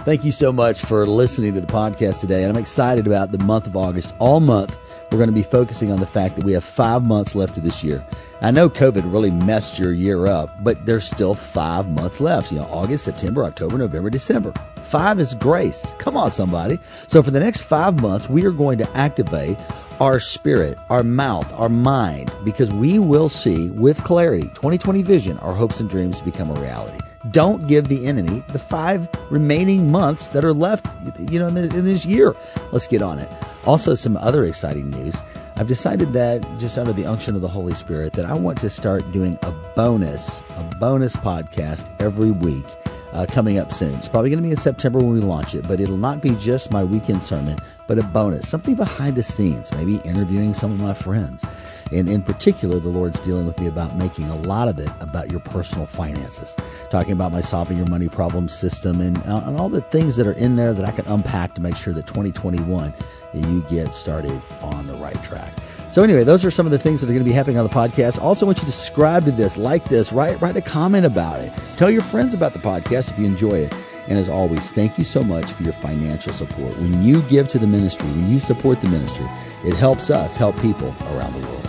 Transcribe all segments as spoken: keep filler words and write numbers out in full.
Thank you so much for listening to the podcast today. And I'm excited about the month of August. All month, we're going to be focusing on the fact that we have five months left of this year. I know COVID really messed your year up, but there's still five months left. You know, August, September, October, November, December. Five is grace. Come on, somebody. So for the next five months, we are going to activate our spirit, our mouth, our mind, because we will see with clarity, twenty twenty vision, our hopes and dreams become a reality. Don't give the enemy the five remaining months that are left, you know, in, the, in this year. Let's get on it. Also, some other exciting news. I've decided that, just under the unction of the Holy Spirit, that I want to start doing a bonus, a bonus podcast every week uh, coming up soon. It's probably going to be in September when we launch it, but it'll not be just my weekend sermon, but a bonus, something behind the scenes, maybe interviewing some of my friends. And in particular, the Lord's dealing with me about making a lot of it about your personal finances, talking about my Solving Your Money Problem system and, uh, and all the things that are in there that I can unpack to make sure that twenty twenty-one, you get started on the right track. So anyway, those are some of the things that are going to be happening on the podcast. Also want you to subscribe to this, like this, write, write a comment about it. Tell your friends about the podcast if you enjoy it. And as always, thank you so much for your financial support. When you give to the ministry, when you support the ministry, it helps us help people around the world.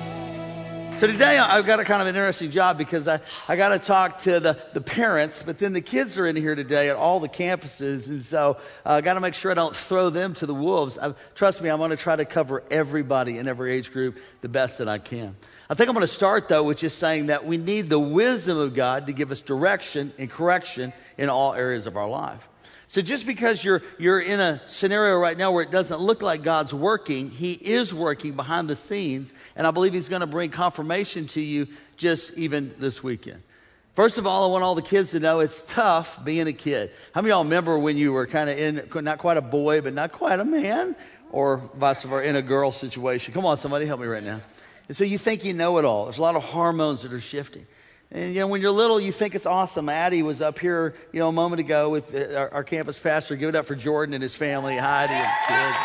So today I've got a kind of an interesting job because I, I got to talk to the, the parents, but then the kids are in here today at all the campuses. And so I uh, got to make sure I don't throw them to the wolves. I, trust me, I'm going to try to cover everybody in every age group the best that I can. I think I'm going to start, though, with just saying that we need the wisdom of God to give us direction and correction in all areas of our life. So just because you're you're in a scenario right now where it doesn't look like God's working, He is working behind the scenes, and I believe He's going to bring confirmation to you just even this weekend. First of all, I want all the kids to know it's tough being a kid. How many of y'all remember when you were kind of in, not quite a boy, but not quite a man, or vice versa, in a girl situation? Come on, somebody help me right now. And so you think you know it all. There's a lot of hormones that are shifting. And, you know, when you're little, you think it's awesome. Addie was up here, you know, a moment ago with our, our campus pastor. Give it up for Jordan and his family, Heidi and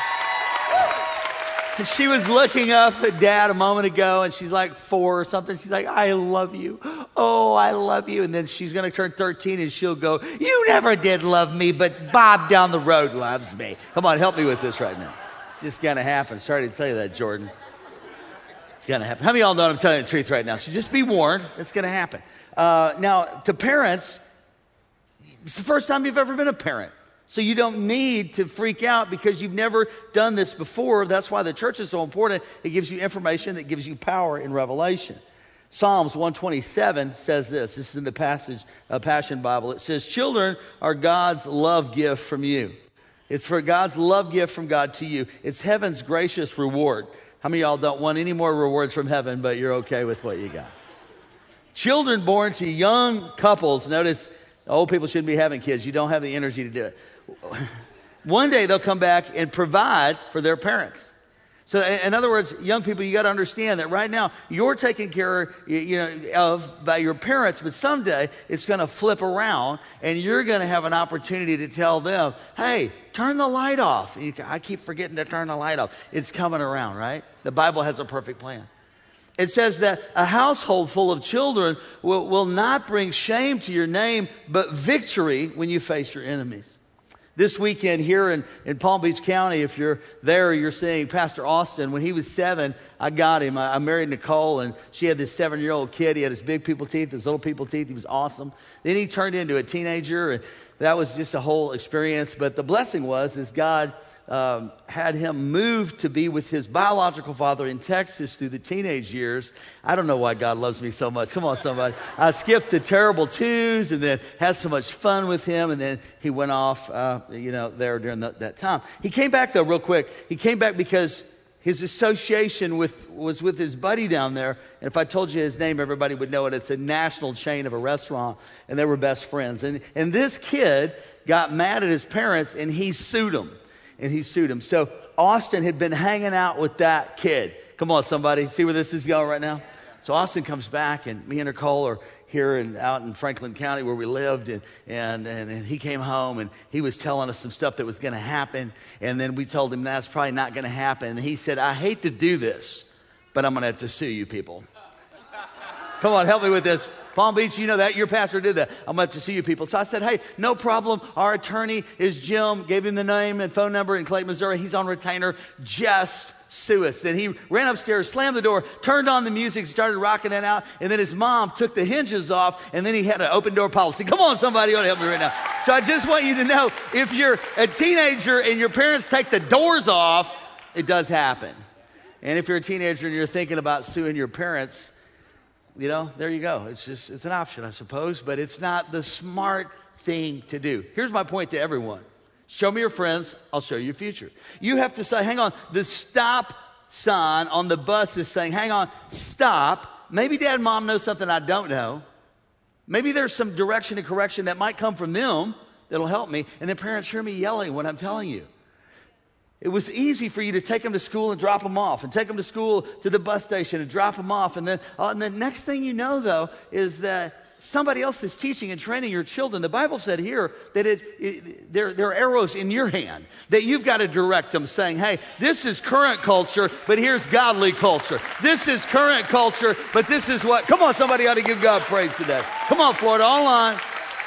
kids. And she was looking up at Dad a moment ago, and she's like four or something. She's like, I love you. Oh, I love you. And then she's going to turn thirteen, and she'll go, you never did love me, but Bob down the road loves me. Come on, help me with this right now. It's just going to happen. Sorry to tell you that, Jordan. Going to happen. How many of y'all know I'm telling you the truth right now? So just be warned, it's going to happen. Uh, now, to parents, it's the first time you've ever been a parent. So you don't need to freak out because you've never done this before. That's why the church is so important. It gives you information that gives you power in revelation. Psalms one twenty-seven says this. This is in the passage, uh, Passion Bible. It says, children are God's love gift from you. It's for God's love gift from God to you. It's heaven's gracious reward. How many of y'all don't want any more rewards from heaven, but you're okay with what you got? Children born to young couples, notice old people shouldn't be having kids. You don't have the energy to do it. One day they'll come back and provide for their parents. So in other words, young people, you got to understand that right now you're taken care you know, of by your parents, but someday it's going to flip around and you're going to have an opportunity to tell them, hey, turn the light off. You can, I keep forgetting to turn the light off. It's coming around, right? The Bible has a perfect plan. It says that a household full of children will, will not bring shame to your name, but victory when you face your enemies. This weekend here in, in Palm Beach County, if you're there, you're seeing Pastor Austin. When he was seven, I got him. I, I married Nicole, and she had this seven-year-old kid. He had his big people teeth, his little people teeth. He was awesome. Then he turned into a teenager, and that was just a whole experience. But the blessing was, is God um, had him move to be with his biological father in Texas through the teenage years. I don't know why God loves me so much. Come on, somebody. I skipped the terrible twos and then had so much fun with him. And then he went off, uh, you know, there during the, that time. He came back, though, real quick. He came back because his association with was with his buddy down there. And if I told you his name, everybody would know it. It's a national chain of a restaurant. And they were best friends. And, and this kid got mad at his parents, and he sued them. And he sued him. So Austin had been hanging out with that kid. Come on, somebody. See where this is going right now? So Austin comes back, and me and Nicole are here and out in Franklin County where we lived. And, and, and, and he came home, and he was telling us some stuff that was going to happen. And then we told him that's probably not going to happen. And he said, I hate to do this, but I'm going to have to sue you people. Come on, help me with this. Palm Beach, you know that. Your pastor did that. I'm up to see you people. So I said, hey, no problem. Our attorney is Jim. Gave him the name and phone number in Clayton, Missouri. He's on retainer. Just sue us. Then he ran upstairs, slammed the door, turned on the music, started rocking it out. And then his mom took the hinges off. And then he had an open door policy. Come on, somebody ought to help me right now. So I just want you to know, if you're a teenager and your parents take the doors off, it does happen. And if you're a teenager and you're thinking about suing your parents, you know, there you go. It's just, it's an option, I suppose, but it's not the smart thing to do. Here's my point to everyone. Show me your friends, I'll show you your future. You have to say, hang on, the stop sign on the bus is saying, hang on, stop. Maybe dad and mom know something I don't know. Maybe there's some direction and correction that might come from them that'll help me. And then parents hear me yelling what I'm telling you. It was easy for you to take them to school and drop them off, and take them to school to the bus station and drop them off. And then, uh, and the next thing you know, though, is that somebody else is teaching and training your children. The Bible said here that it, it there, there are arrows in your hand that you've got to direct them, saying, hey, this is current culture, but here's godly culture. This is current culture, but this is what, come on, somebody ought to give God praise today. Come on, Florida, online.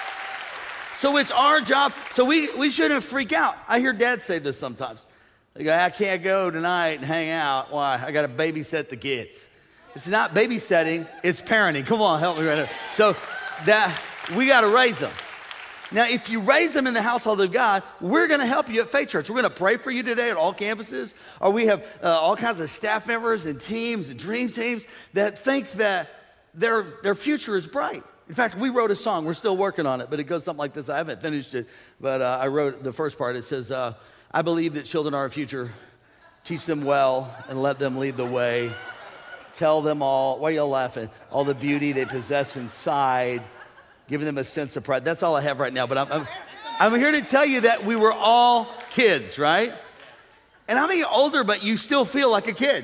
So it's our job. So we, we shouldn't freak out. I hear dads say this sometimes. They go, I can't go tonight and hang out. Why? I got to babysit the kids. It's not babysitting, it's parenting. Come on, help me right now. So that we got to raise them. Now, if you raise them in the household of God, we're going to help you at Faith Church. We're going to pray for you today at all campuses. Or we have uh, all kinds of staff members and teams and dream teams that think that their, their future is bright. In fact, we wrote a song. We're still working on it, but it goes something like this. I haven't finished it, but uh, I wrote the first part. It says, uh, I believe that children are our future. Teach them well and let them lead the way. Tell them all, why are y'all laughing? All the beauty they possess inside. Giving them a sense of pride. That's all I have right now, but I'm, I'm, I'm here to tell you that we were all kids, right? And I'm getting older, but you still feel like a kid.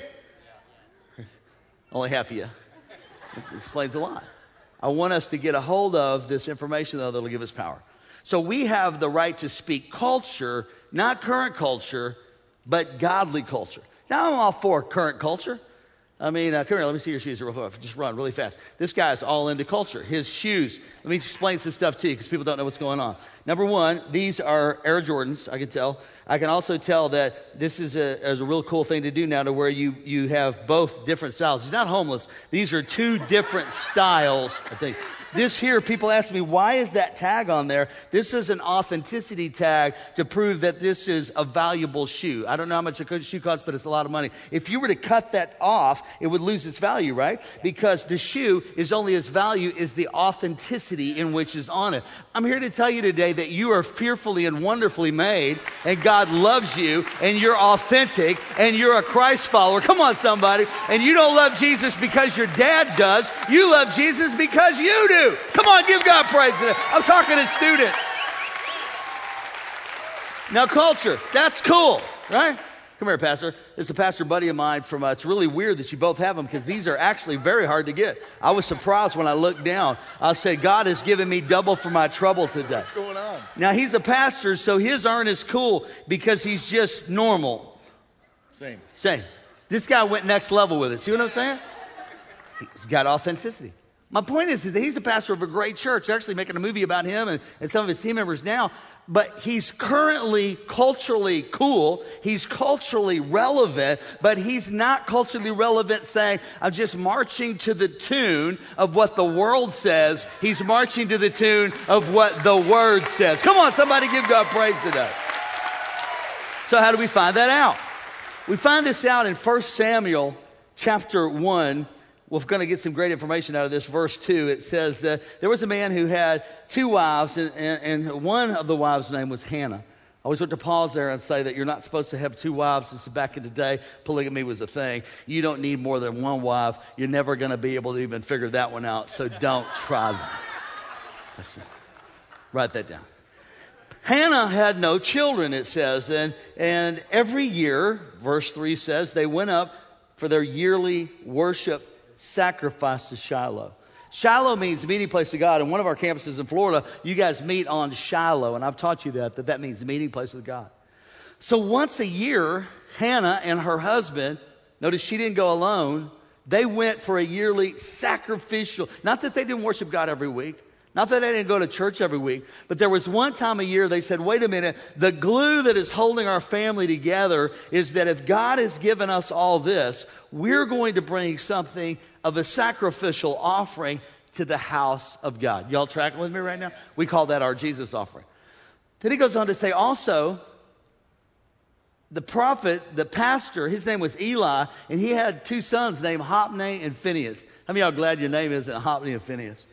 Only half of you. It explains a lot. I want us to get a hold of this information, though, that'll give us power. So we have the right to speak culture, not current culture, but godly culture. Now, I'm all for current culture. I mean, uh, come here, let me see your shoes real quick. Just run really fast. This guy's all into culture. His shoes. Let me explain some stuff to you because people don't know what's going on. Number one, these are Air Jordans, I can tell. I can also tell that this is a, is a real cool thing to do now, to where you, you have both different styles. He's not homeless. These are two different styles, I think. This here, people ask me, why is that tag on there? This is an authenticity tag to prove that this is a valuable shoe. I don't know how much a shoe costs, but it's a lot of money. If you were to cut that off, it would lose its value, right? Because the shoe is only as value as the authenticity in which is on it. I'm here to tell you today that you are fearfully and wonderfully made, and God loves you, and you're authentic, and you're a Christ follower. Come on, somebody. And you don't love Jesus because your dad does. You love Jesus because you do. Come on, give God praise today. I'm talking to students. Now, culture, that's cool, right? Come here, Pastor. It's a pastor buddy of mine from, uh, it's really weird that you both have them because these are actually very hard to get. I was surprised when I looked down. I said, God has given me double for my trouble today. What's going on? Now, he's a pastor, so his earn is cool because he's just normal. Same. Same. This guy went next level with it. See what I'm saying? He's got authenticity. My point is, is that he's a pastor of a great church. They're actually making a movie about him and, and some of his team members now. But he's currently culturally cool. He's culturally relevant, but he's not culturally relevant saying, I'm just marching to the tune of what the world says. He's marching to the tune of what the Word says. Come on, somebody give God praise today. So how do we find that out? We find this out in First Samuel chapter one. We're going to get some great information out of this. Verse two, it says that there was a man who had two wives, and, and, and one of the wives' name was Hannah. I always want to pause there and say that you're not supposed to have two wives. This is back in the day. Polygamy was a thing. You don't need more than one wife. You're never going to be able to even figure that one out, so don't try that. Listen, write that down. Hannah had no children, it says, and, and every year, verse three says, they went up for their yearly worship sacrifice to Shiloh. Shiloh means meeting place of God. And one of our campuses in Florida, you guys meet on Shiloh. And I've taught you that, that that means the meeting place with God. So once a year, Hannah and her husband, notice she didn't go alone, They went for a yearly sacrificial, not that they didn't worship God every week, not that they didn't go to church every week, but there was one time a year they said, wait a minute, the glue that is holding our family together is that if God has given us all this, we're going to bring something of a sacrificial offering to the house of God. Y'all tracking with me right now? We call that our Jesus offering. Then he goes on to say also, the prophet, the pastor, his name was Eli, and he had two sons named Hophni and Phinehas. How many of y'all glad your name isn't Hophni and Phinehas?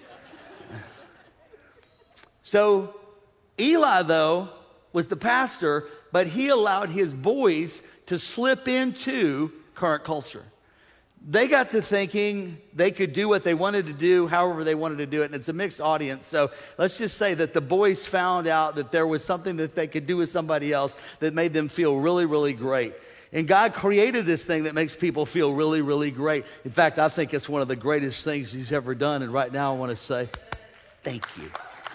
So Eli, though, was the pastor, but he allowed his boys to slip into current culture. They got to thinking they could do what they wanted to do, however they wanted to do it, and it's a mixed audience. So let's just say that the boys found out that there was something that they could do with somebody else that made them feel really, really great. And God created this thing that makes people feel really, really great. In fact, I think it's one of the greatest things he's ever done, and right now I want to say thank you.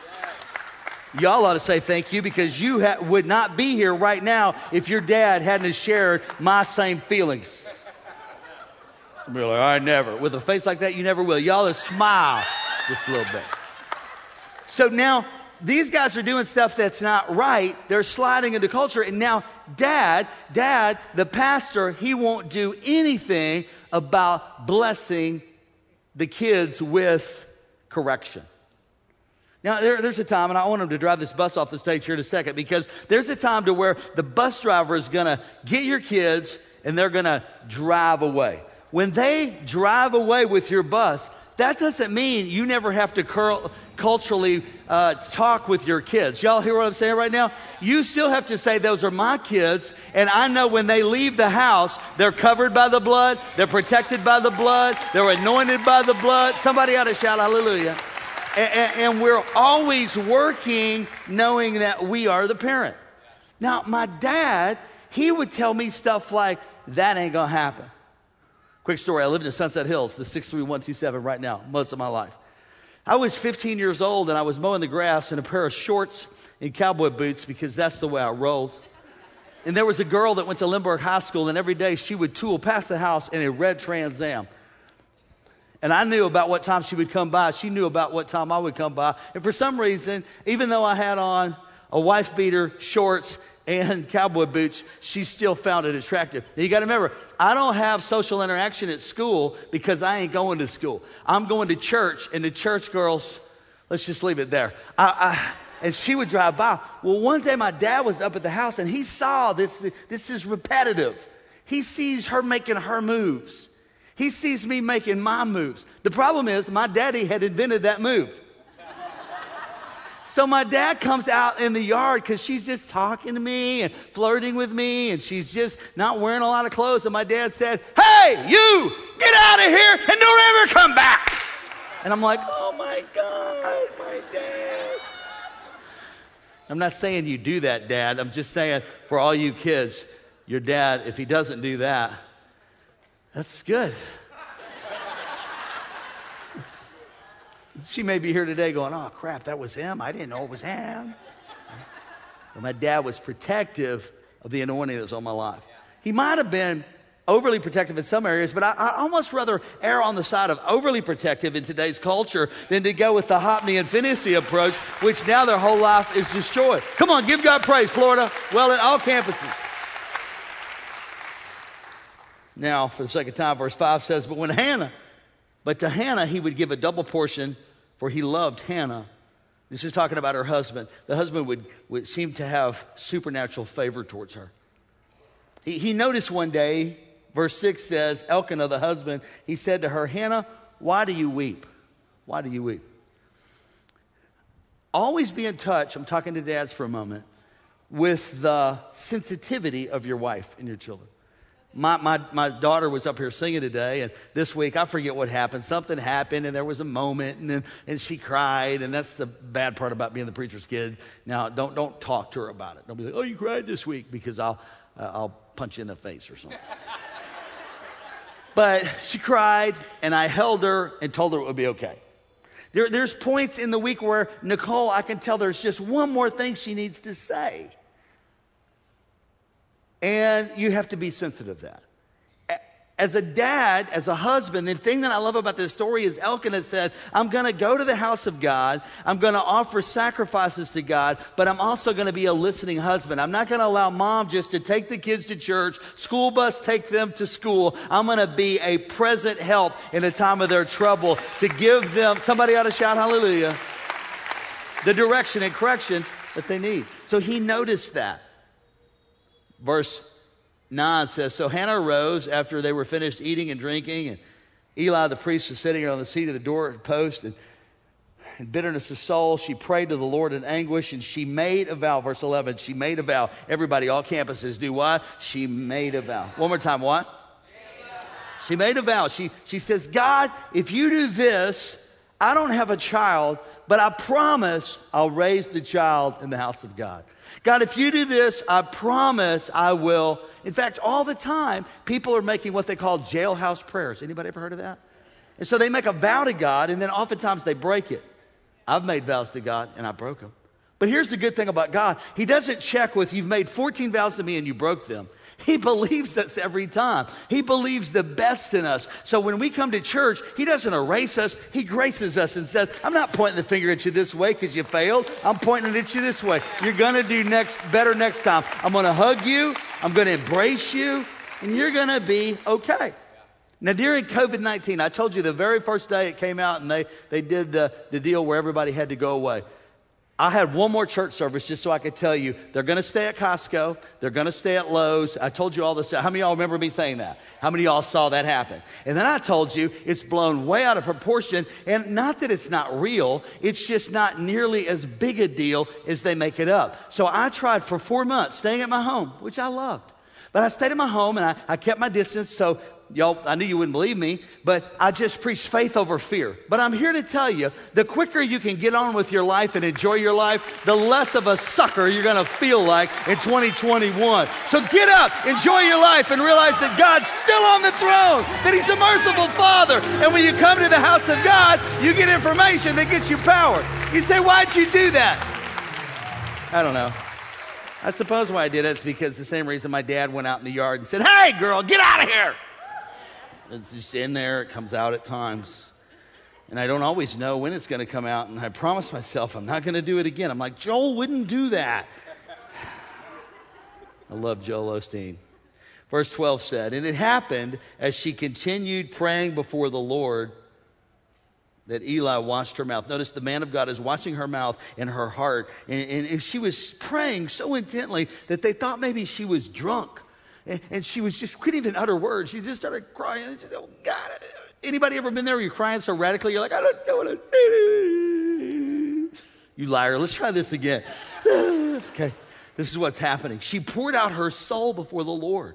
Y'all ought to say thank you, because you ha- would not be here right now if your dad hadn't shared my same feelings. Be like, I never. With a face like that, you never will. Y'all just smile just a little bit. So now, these guys are doing stuff that's not right. They're sliding into culture. And now, dad, dad, the pastor, he won't do anything about blessing the kids with correction. Now, there, there's a time, and I want him to drive this bus off the stage here in a second, because there's a time to where the bus driver is going to get your kids and they're going to drive away. When they drive away with your bus, that doesn't mean you never have to curl, culturally uh, talk with your kids. Y'all hear what I'm saying right now? You still have to say, those are my kids, and I know when they leave the house, they're covered by the blood, they're protected by the blood, they're anointed by the blood. Somebody ought to shout hallelujah. And, and, and we're always working knowing that we are the parent. Now, my dad, he would tell me stuff like, that ain't gonna happen. Quick story, I lived in Sunset Hills, the six three one two seven right now, most of my life. I was fifteen years old, and I was mowing the grass in a pair of shorts and cowboy boots, because that's the way I rolled. And there was a girl that went to Lindbergh High School, and every day she would tool past the house in a red Trans Am. And I knew about what time she would come by. She knew about what time I would come by. And for some reason, even though I had on a wife beater, shorts, and cowboy boots, she still found it attractive. Now you got to remember, I don't have social interaction at school because I ain't going to school. I'm going to church, and the church girls, let's just leave it there. I, I, and she would drive by. Well, one day my dad was up at the house, and he saw this. This is repetitive. He sees her making her moves. He sees me making my moves. The problem is my daddy had invented that move. So my dad comes out in the yard because she's just talking to me and flirting with me, and she's just not wearing a lot of clothes. And my dad said, hey, you, get out of here and don't ever come back. And I'm like, oh my God, my dad. I'm not saying you do that, Dad. I'm just saying for all you kids, your dad, if he doesn't do that, that's good. She may be here today going, oh, crap, that was him. I didn't know it was him. But my dad was protective of the anointing that was on my life. He might have been overly protective in some areas, but I, I almost rather err on the side of overly protective in today's culture than to go with the Hophni and Phinehas approach, which now their whole life is destroyed. Come on, give God praise, Florida. Well, at all campuses. Now, for the sake of time, verse five says, but when Hannah, but to Hannah he would give a double portion, for he loved Hannah. This is talking about her husband. The husband would, would seem to have supernatural favor towards her. He, he noticed one day, verse six says, Elkanah, the husband, he said to her, Hannah, why do you weep? Why do you weep? Always be in touch, I'm talking to dads for a moment, with the sensitivity of your wife and your children. My, my my daughter was up here singing today, and this week, I forget what happened. Something happened, and there was a moment, and then, and she cried, and that's the bad part about being the preacher's kid. Now, don't don't talk to her about it. Don't be like, oh, you cried this week, because I'll uh, I'll punch you in the face or something. But she cried, and I held her and told her it would be okay. There, there's points in the week where, Nicole, I can tell there's just one more thing she needs to say. And you have to be sensitive to that. As a dad, as a husband, the thing that I love about this story is Elkanah said, I'm going to go to the house of God. I'm going to offer sacrifices to God, but I'm also going to be a listening husband. I'm not going to allow mom just to take the kids to church, school bus take them to school. I'm going to be a present help in the time of their trouble to give them, somebody ought to shout hallelujah, the direction and correction that they need. So he noticed that. Verse nine says, so Hannah arose after they were finished eating and drinking, and Eli the priest was sitting on the seat of the door post, and in bitterness of soul she prayed to the Lord in anguish, and she made a vow. Verse eleven, she made a vow. Everybody, all campuses do what? She made a vow. One more time, what? She made a vow. She, she says, God, if you do this, I don't have a child, but I promise I'll raise the child in the house of God. God, if you do this, I promise I will. In fact, all the time, people are making what they call jailhouse prayers. Anybody ever heard of that? And so they make a vow to God, and then oftentimes they break it. I've made vows to God, and I broke them. But here's the good thing about God. He doesn't check with, you've made fourteen vows to me, and you broke them. He believes us every time. He believes the best in us. So when we come to church, he doesn't erase us. He graces us and says, I'm not pointing the finger at you this way because you failed. I'm pointing it at you this way. You're going to do next better next time. I'm going to hug you. I'm going to embrace you. And you're going to be okay. Now, during COVID nineteen, I told you the very first day it came out and they, they did the, the deal where everybody had to go away. I had one more church service just so I could tell you, they're going to stay at Costco. They're going to stay at Lowe's. I told you all this. How many of y'all remember me saying that? How many of y'all saw that happen? And then I told you it's blown way out of proportion. And not that it's not real. It's just not nearly as big a deal as they make it up. So I tried for four months staying at my home, which I loved. But I stayed at my home and I, I kept my distance. So y'all, I knew you wouldn't believe me, but I just preached faith over fear. But I'm here to tell you, the quicker you can get on with your life and enjoy your life, the less of a sucker you're going to feel like in twenty twenty-one. So get up, enjoy your life, and realize that God's still on the throne, that he's a merciful Father. And when you come to the house of God, you get information that gets you power. You say, why'd you do that? I don't know. I suppose why I did it is because the same reason my dad went out in the yard and said, hey, girl, get out of here. It's just in there. It comes out at times. And I don't always know when it's going to come out. And I promise myself I'm not going to do it again. I'm like, Joel wouldn't do that. I love Joel Osteen. Verse twelve said, and it happened as she continued praying before the Lord that Eli watched her mouth. Notice the man of God is watching her mouth and her heart. And, and she was praying so intently that they thought maybe she was drunk. And, and she was just, couldn't even utter words. She just started crying. And she said, oh, God. Anybody ever been there where you're crying so radically? You're like, I don't know what I'm saying. You liar. Let's try this again. Okay. This is what's happening. She poured out her soul before the Lord.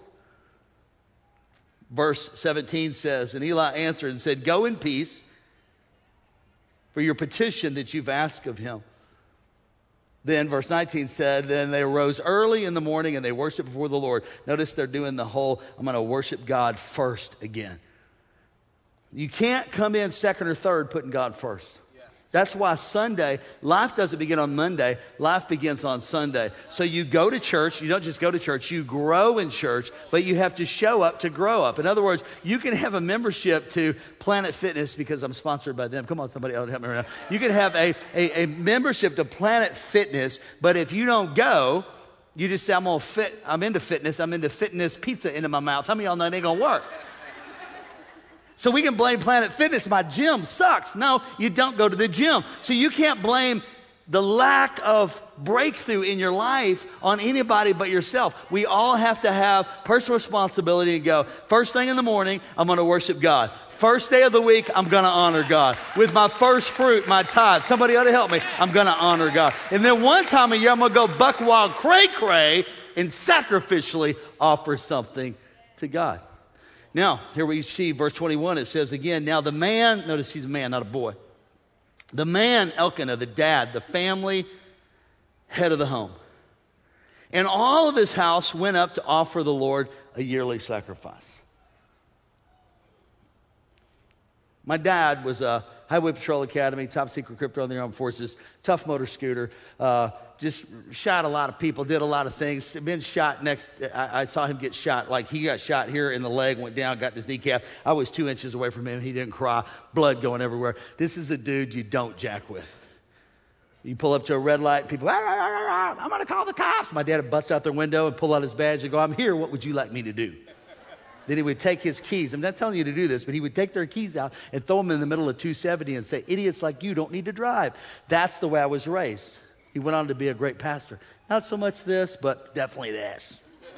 Verse seventeen says, and Eli answered and said, go in peace for your petition that you've asked of him. Then verse nineteen said, then they arose early in the morning and they worshiped before the Lord. Notice they're doing the whole, I'm going to worship God first again. You can't come in second or third putting God first. That's why Sunday, life doesn't begin on Monday. Life begins on Sunday. So you go to church. You don't just go to church. You grow in church, but you have to show up to grow up. In other words, you can have a membership to Planet Fitness because I'm sponsored by them. Come on, somebody else help me right now. You can have a, a, a membership to Planet Fitness, but if you don't go, you just say, I'm gonna fit, I'm into fitness. I'm into fitness pizza into my mouth. How many of y'all know it ain't going to work? So we can blame Planet Fitness. My gym sucks. No, you don't go to the gym. So you can't blame the lack of breakthrough in your life on anybody but yourself. We all have to have personal responsibility and go, first thing in the morning, I'm going to worship God. First day of the week, I'm going to honor God. With my first fruit, my tithe. Somebody ought to help me. I'm going to honor God. And then one time a year, I'm going to go buck wild cray cray and sacrificially offer something to God. Now, here we see verse twenty-one. It says again, now the man, notice he's a man, not a boy. The man, Elkanah, the dad, the family head of the home. And all of his house went up to offer the Lord a yearly sacrifice. My dad was a, Highway Patrol Academy, top secret crypto in the armed forces, tough motor scooter, uh, just shot a lot of people, did a lot of things. Been shot next, I, I saw him get shot, like he got shot here in the leg, went down, got his kneecap. I was two inches away from him, he didn't cry, blood going everywhere. This is a dude you don't jack with. You pull up to a red light, people, ah, ah, ah, ah, I'm gonna call the cops. My dad would bust out their window and pull out his badge and go, I'm here, what would you like me to do? Then he would take his keys. I'm not telling you to do this, but he would take their keys out and throw them in the middle of two seventy and say, idiots like you don't need to drive. That's the way I was raised. He went on to be a great pastor. Not so much this, but definitely this.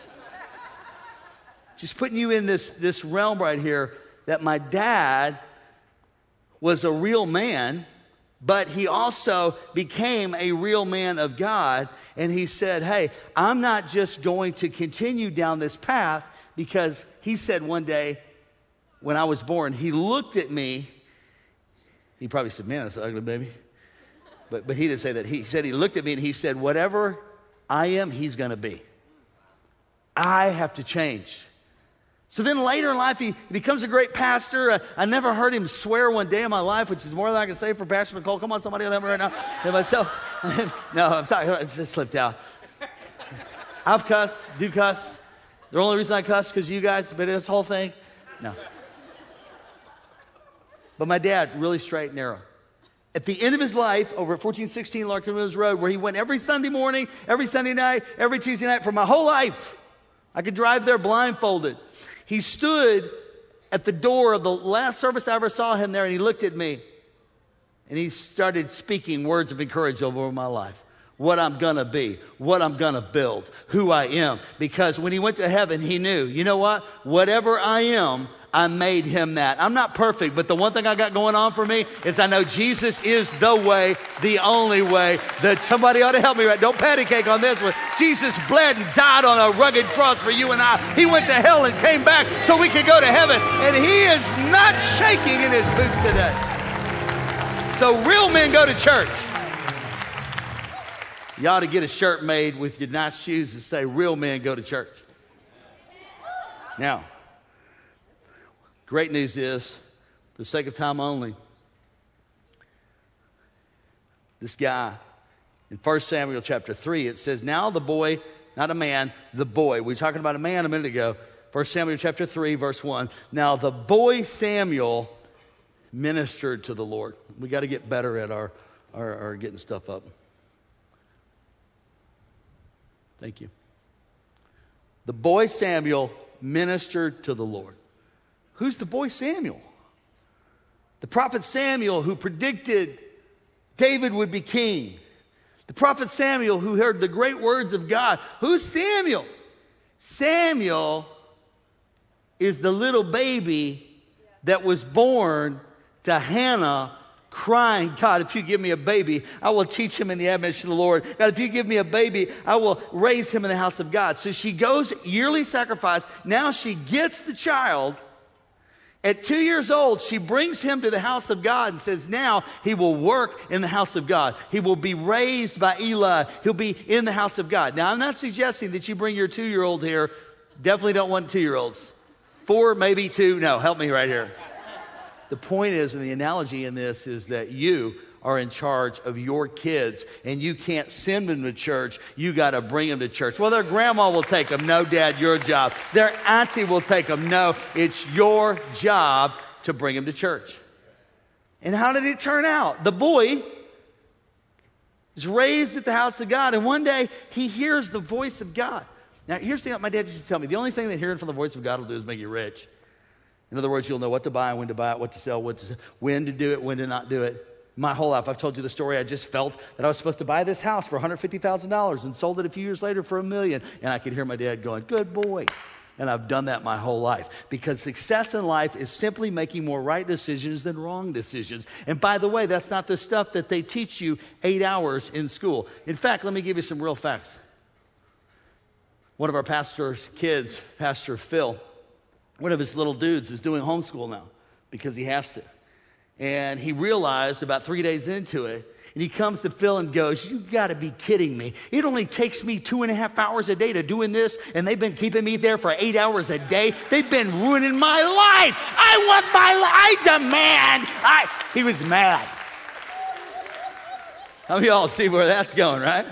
Just putting you in this, this realm right here that my dad was a real man, but he also became a real man of God. And he said, hey, I'm not just going to continue down this path, because he said one day when I was born, he looked at me. He probably said, man, that's an ugly baby. But, but he didn't say that. He said he looked at me and he said, whatever I am, he's going to be. I have to change. So then later in life, he, he becomes a great pastor. I, I never heard him swear one day in my life, which is more than I can say for Pastor Nicole. Come on, somebody help me right now. And myself. No, I'm talking, it just slipped out. I've cussed, do cuss. The only reason I cuss is because you guys, but this whole thing, no. But my dad, really straight and narrow. At the end of his life, over at fourteen sixteen Larkin Mills Road, where he went every Sunday morning, every Sunday night, every Tuesday night for my whole life. I could drive there blindfolded. He stood at the door of the last service I ever saw him there, and he looked at me. And he started speaking words of encouragement over my life. What I'm going to be, what I'm going to build, who I am. Because when he went to heaven, he knew, you know what? Whatever I am, I made him that. I'm not perfect, but the one thing I got going on for me is I know Jesus is the way, the only way. That somebody ought to help me, right? Don't patty cake on this one. Jesus bled and died on a rugged cross for you and I. He went to hell and came back so we could go to heaven. And he is not shaking in his boots today. So real men go to church. You ought to get a shirt made with your nice shoes that say, real men go to church. Now, great news is, for the sake of time only, this guy, in First Samuel chapter three, it says, now the boy, not a man, the boy. We were talking about a man a minute ago. First Samuel chapter three, verse one. Now the boy Samuel ministered to the Lord. We got to get better at our, our, our getting stuff up. Thank you. The boy Samuel ministered to the Lord. Who's the boy Samuel? The prophet Samuel, who predicted David would be king. The prophet Samuel, who heard the great words of God. Who's Samuel? Samuel is the little baby that was born to Hannah, crying, God, if you give me a baby, I will teach him in the admonition of the Lord. God, if you give me a baby, I will raise him in the house of God. So she goes yearly sacrifice. Now she gets the child. At two years old, she brings him to the house of God and says, now he will work in the house of God. He will be raised by Eli. He'll be in the house of God. Now, I'm not suggesting that you bring your two-year-old here. Definitely don't want two-year-olds. Four, maybe two. No, help me right here. The point is, and the analogy in this is that you are in charge of your kids, and you can't send them to church. You got to bring them to church. Well, their grandma will take them. No, Dad, your job. Their auntie will take them. No, it's your job to bring them to church. And how did it turn out? The boy is raised at the house of God, and one day he hears the voice of God. Now, here's the thing my dad used to tell me. The only thing that hearing from the voice of God will do is make you rich. In other words, you'll know what to buy, when to buy it, what to sell, what to sell, when to do it, when to not do it. My whole life, I've told you the story. I just felt that I was supposed to buy this house for one hundred fifty thousand dollars and sold it a few years later for a million. And I could hear my dad going, good boy. And I've done that my whole life, because success in life is simply making more right decisions than wrong decisions. And by the way, that's not the stuff that they teach you eight hours in school. In fact, let me give you some real facts. One of our pastor's kids, Pastor Phil, one of his little dudes is doing homeschool now because he has to. And he realized about three days into it, And he comes to Phil and goes, you got to be kidding me. It only takes me two and a half hours a day to doing this, and they've been keeping me there for eight hours a day. They've been ruining my life. I want my life. I demand. I. He was mad. How many of y'all see where that's going, right?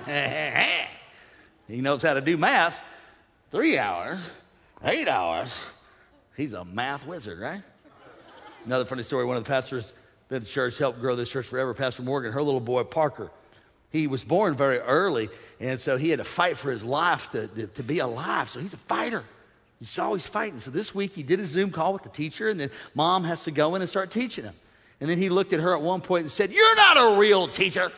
He knows how to do math. Three hours, eight hours. He's a math wizard, right? Another funny story, one of the pastors at the church, helped grow this church forever, Pastor Morgan, her little boy, Parker, he was born very early, and so he had to fight for his life to, to, to be alive. So he's a fighter. He's always fighting. So this week he did a Zoom call with the teacher, and then mom has to go in and start teaching him. And then he looked at her at one point and said, you're not a real teacher.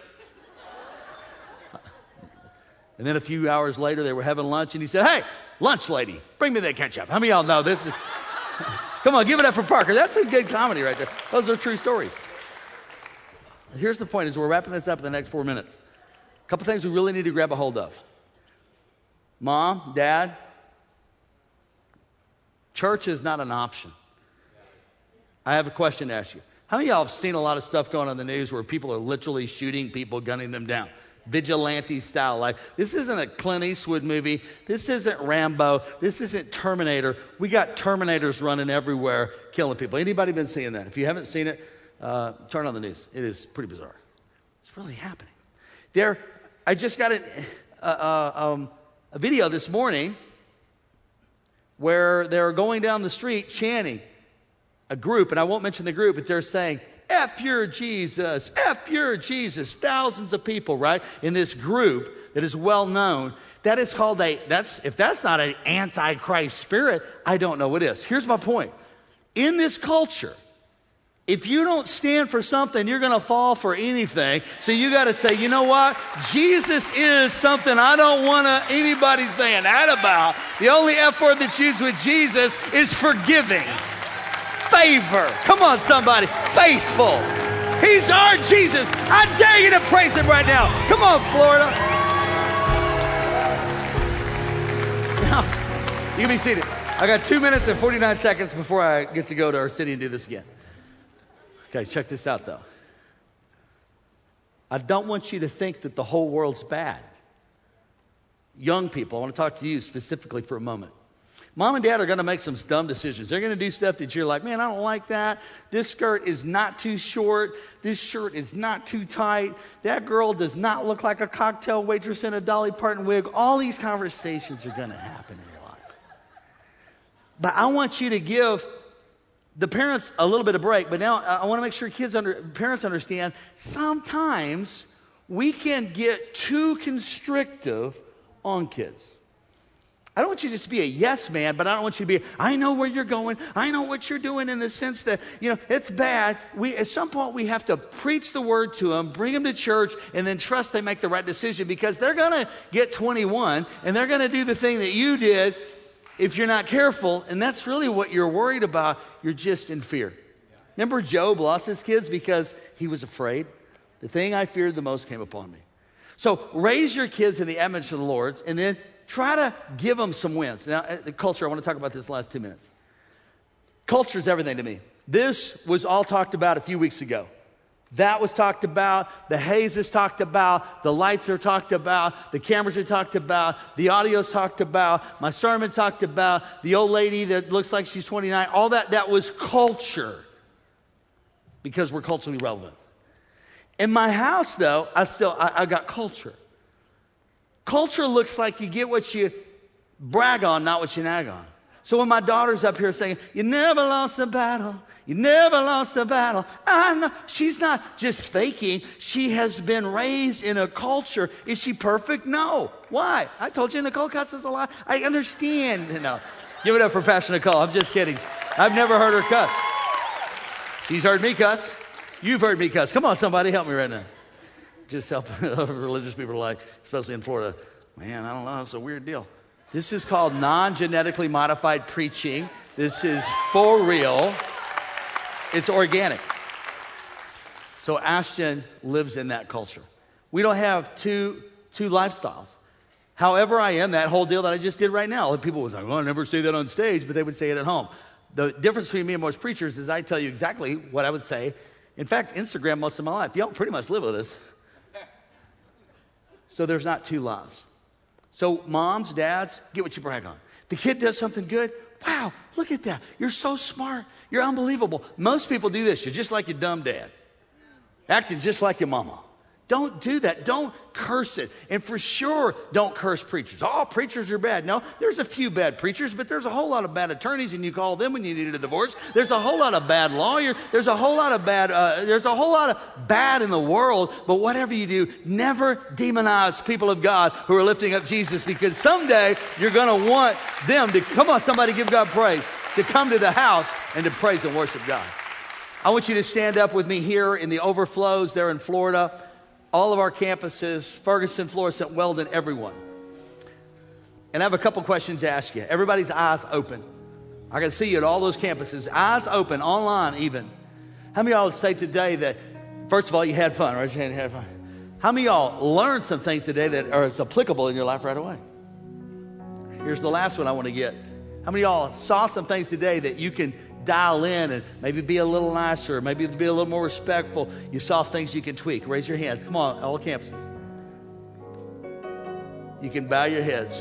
And then a few hours later, they were having lunch, and he said, hey, lunch lady, bring me that ketchup. How many of y'all know this? Is... Come on, give it up for Parker. That's a good comedy right there. Those are true stories. Here's the point, as we're wrapping this up in the next four minutes. A couple things we really need to grab a hold of. Mom, Dad, church is not an option. I have a question to ask you. How many of y'all have seen a lot of stuff going on in the news where people are literally shooting people, gunning them down? Vigilante style. Like, this isn't a Clint Eastwood movie. This isn't Rambo. This isn't Terminator. We got Terminators running everywhere, killing people. Anybody been seeing that? If you haven't seen it, uh, turn on the news. It is pretty bizarre. It's really happening. There, I just got a, uh, uh, um, a video this morning where they're going down the street chanting, a group, and I won't mention the group, but they're saying, F your Jesus, F your Jesus. Thousands of people, right, in this group that is well known. That is called a, that's, if that's not an antichrist spirit, I don't know what is. Here's my point. In this culture, if you don't stand for something, you're going to fall for anything. So you got to say, you know what? Jesus is something I don't want anybody saying that about. The only F word that's used with Jesus is forgiving. Favor. Come on, somebody. Faithful. He's our Jesus. I dare you to praise him right now. Come on, Florida. Now, you can be seated. I got two minutes and forty-nine seconds before I get to go to our city and do this again. Okay, check this out, though. I don't want you to think that the whole world's bad. Young people, I want to talk to you specifically for a moment. Mom and dad are going to make some dumb decisions. They're going to do stuff that you're like, man, I don't like that. This skirt is not too short. This shirt is not too tight. That girl does not look like a cocktail waitress in a Dolly Parton wig. All these conversations are going to happen in your life. But I want you to give the parents a little bit of break. But now I want to make sure kids under, parents understand sometimes we can get too constrictive on kids. I don't want you to just be a yes man, but I don't want you to be, I know where you're going. I know what you're doing, in the sense that, you know, it's bad. We, at some point, we have to preach the word to them, bring them to church, and then trust they make the right decision, because they're going to get twenty-one, and they're going to do the thing that you did if you're not careful, and that's really what you're worried about. You're just in fear. Remember Job lost his kids because he was afraid? The thing I feared the most came upon me. So raise your kids in the image of the Lord, and then try to give them some wins. Now, the culture, I want to talk about this the last two minutes. Culture is everything to me. This was all talked about a few weeks ago. That was talked about. The haze is talked about. The lights are talked about. The cameras are talked about. The audio's talked about. My sermon talked about. The old lady that looks like she's twenty-nine. All that, that was culture, because we're culturally relevant. In my house, though, I still, I, I got culture. Culture looks like you get what you brag on, not what you nag on. So when my daughter's up here saying, you never lost a battle, you never lost a battle, I know. She's not just faking. She has been raised in a culture. Is she perfect? No. Why? I told you Nicole cusses a lot. I understand. No. Give it up for Pastor Nicole. I'm just kidding. I've never heard her cuss. She's heard me cuss. You've heard me cuss. Come on, somebody, help me right now. Just help. Religious people are like, especially in Florida, man, I don't know, it's a weird deal. This is called non-genetically modified preaching. This is for real. It's organic. So Ashton lives in that culture. We don't have two, two lifestyles. However I am, that whole deal that I just did right now, people would say, well, I never say that on stage, but they would say it at home. The difference between me and most preachers is I tell you exactly what I would say, In fact, Instagram most of my life. Y'all pretty much live with us. So there's not two lives. So moms, dads, get what you brag on. The kid does something good. Wow, look at that. You're so smart. You're unbelievable. Most people do this. You're just like your dumb dad. Acting just like your mama. Don't do that. Don't curse it. And for sure, don't curse preachers. All preachers are bad. No, there's a few bad preachers, but there's a whole lot of bad attorneys, and you call them when you needed a divorce. There's a whole lot of bad lawyers. There's a whole lot of bad, uh, there's a whole lot of bad in the world. But whatever you do, never demonize people of God who are lifting up Jesus, because someday you're going to want them to, come on, somebody give God praise, to come to the house and to praise and worship God. I want you to stand up with me here in the overflows there in Florida. All of our campuses, Ferguson, Florissant, Weldon, everyone. And I have a couple questions to ask you. Everybody's eyes open. I can see you at all those campuses. Eyes open, online even. How many of y'all would say today that, first of all, you had fun, right? You had fun. How many of y'all learned some things today that are applicable in your life right away? Here's the last one I want to get. How many of y'all saw some things today that you can dial in and maybe be a little nicer, maybe be a little more respectful? You saw things you can tweak. Raise your hands. Come on, all campuses. You can bow your heads.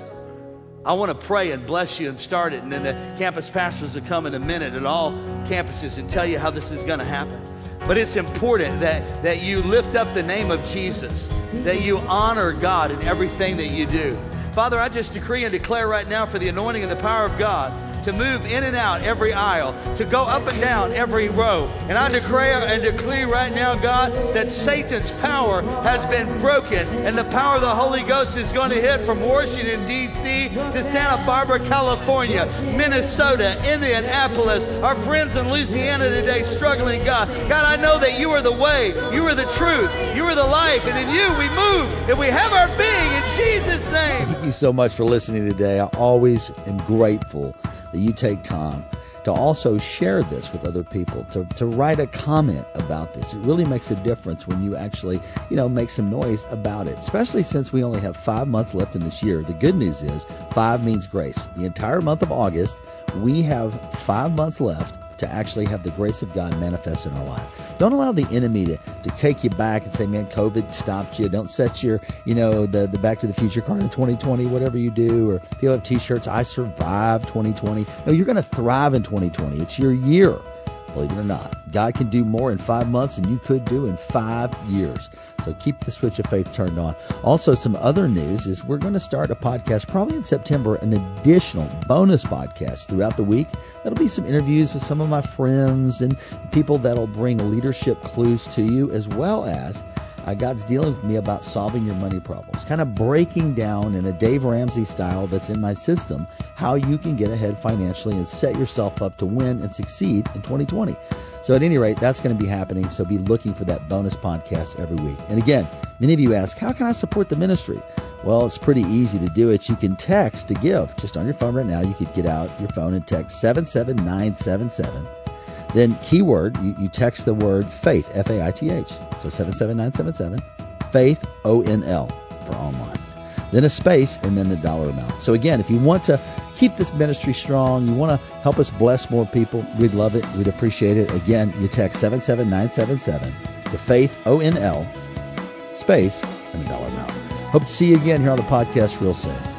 I want to pray and bless you and start it, and then the campus pastors will come in a minute at all campuses and tell you how this is going to happen. But it's important that, that you lift up the name of Jesus, that you honor God in everything that you do. Father, I just decree and declare right now for the anointing and the power of God to move in and out every aisle, to go up and down every row. And I declare and declare right now, God, that Satan's power has been broken, and the power of the Holy Ghost is going to hit from Washington, D C to Santa Barbara, California, Minnesota, Indianapolis, our friends in Louisiana today struggling, God. God, I know that you are the way, you are the truth, you are the life, and in you we move and we have our being in Jesus' name. Thank you so much for listening today. I always am grateful that you take time to also share this with other people, to, to write a comment about this. It really makes a difference when you actually, you know, make some noise about it, especially since we only have five months left in this year. The good news is five means grace. The entire month of August, we have five months left to actually have the grace of God manifest in our life. Don't allow the enemy to, to take you back and say, man, COVID stopped you. Don't set your, you know, the, the Back to the Future card in twenty twenty, whatever you do. Or people have t-shirts, I survived twenty twenty. No, you're going to thrive in twenty twenty. It's your year, believe it or not. God can do more in five months than you could do in five years. So keep the switch of faith turned on. Also, some other news is we're going to start a podcast probably in September, an additional bonus podcast throughout the week. That'll be some interviews with some of my friends and people that'll bring leadership clues to you, as well as uh, God's dealing with me about solving your money problems, kind of breaking down in a Dave Ramsey style that's in my system how you can get ahead financially and set yourself up to win and succeed in twenty twenty. So at any rate, that's going to be happening. So be looking for that bonus podcast every week. And again, many of you ask, how can I support the ministry? Well, it's pretty easy to do it. You can text to give. Just on your phone right now, you could get out your phone and text seven seven nine seven seven. Then keyword, you, you text the word faith, F A I T H. So seven seven nine seven seven, faith, O N L for online. Then a space, and then the dollar amount. So again, if you want to keep this ministry strong, you want to help us bless more people, we'd love it. We'd appreciate it. Again, you text seven seven nine seven seven to faith, O N L, space, and the dollar amount. Hope to see you again here on the podcast real soon.